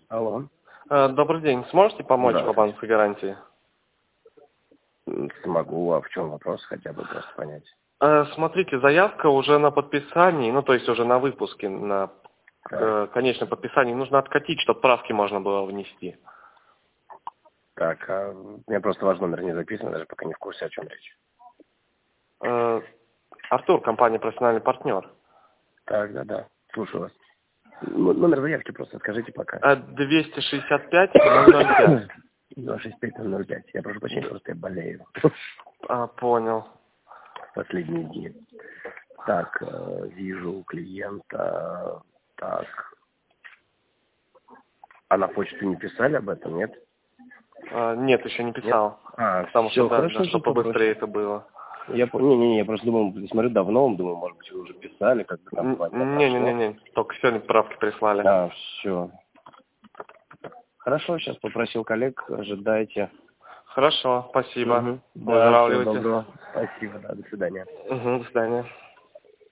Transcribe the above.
Алло. Добрый день. Сможете помочь по Здравствуйте. банковской гарантии? Смогу. А в чем вопрос? Хотя бы просто понять. Смотрите, заявка уже на подписании, ну то есть уже на выпуске, на Так, конечном подписании. Нужно откатить, чтобы правки можно было внести. так, у меня просто ваш номер не записан, даже пока не в курсе, о чем речь. Артур, компания «Профессиональный партнер». Так, да. Слушаю вас. Номер заявки просто скажите пока. 265-005. 265-005. Я прошу прощения, просто я болею. Понял. Последние дни. Так, вижу у клиента. Так. А на почту не писали об этом, нет? Нет, еще не Нет? писал. Потому Все, что, да, хорошо, чтобы все побыстрее это было. я просто думал, смотрю давно, думаю, может быть, вы уже писали, как бы там 2 дня прошло. Не-не-не, только сегодня правки прислали. Все. Хорошо, сейчас попросил коллег, ожидайте. Хорошо, спасибо. Угу. Да, всего Выздоравливайте. доброго. Спасибо, да, до свидания. До свидания.